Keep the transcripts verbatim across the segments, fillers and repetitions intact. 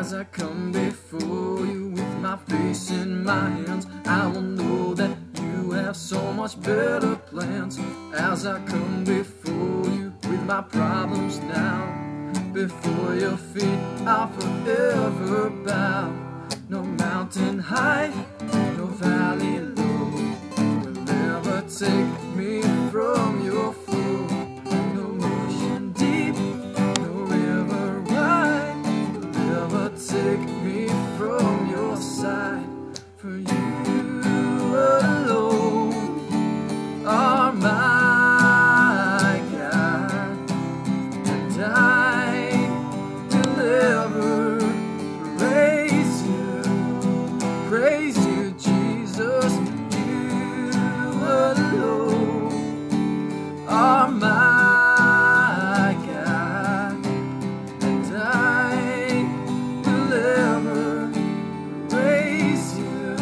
as I come before you with my face in my hands, I will know that you have so much better plans. As I come before you with my problems now, before your feet I'll forever bow. No mountain high, no valley low will ever take me from your flow. No ocean deep, no river wide will ever take me from your side. For you alone are my God, and I will ever praise you, praise you, Jesus. You alone are my God, and I will ever praise you.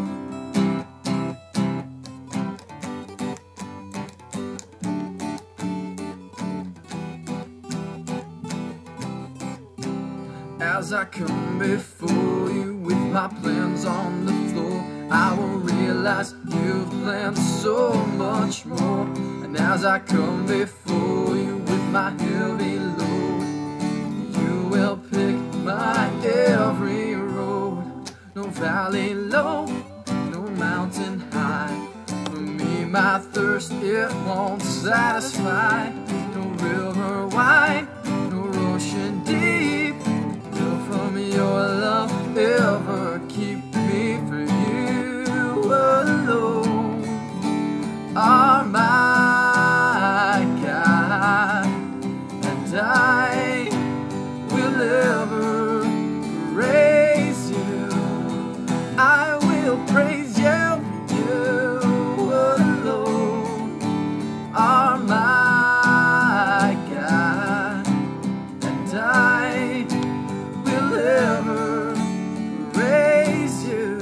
As I come before you with my plans on the floor, I will realize you've planned so much more. And as I come before you with my heavy load, you will pick my every road. No valley low, no mountain high, for me my thirst it won't satisfy. No river wide, no ocean deep will from your love ever keep me. For you alone are my God, and I will ever praise you. I will praise you. You alone are my God, and I will ever praise you.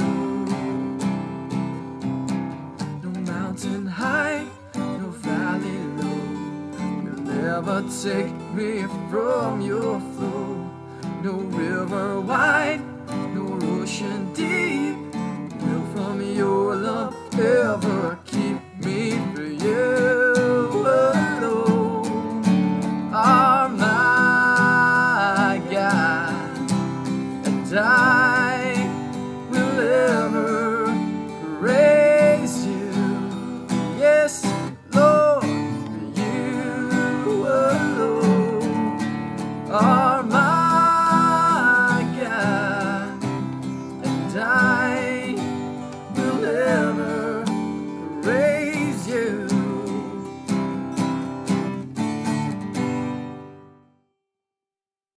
No mountain high, no valley low will ever take me from your flow. No river wide, no ocean deep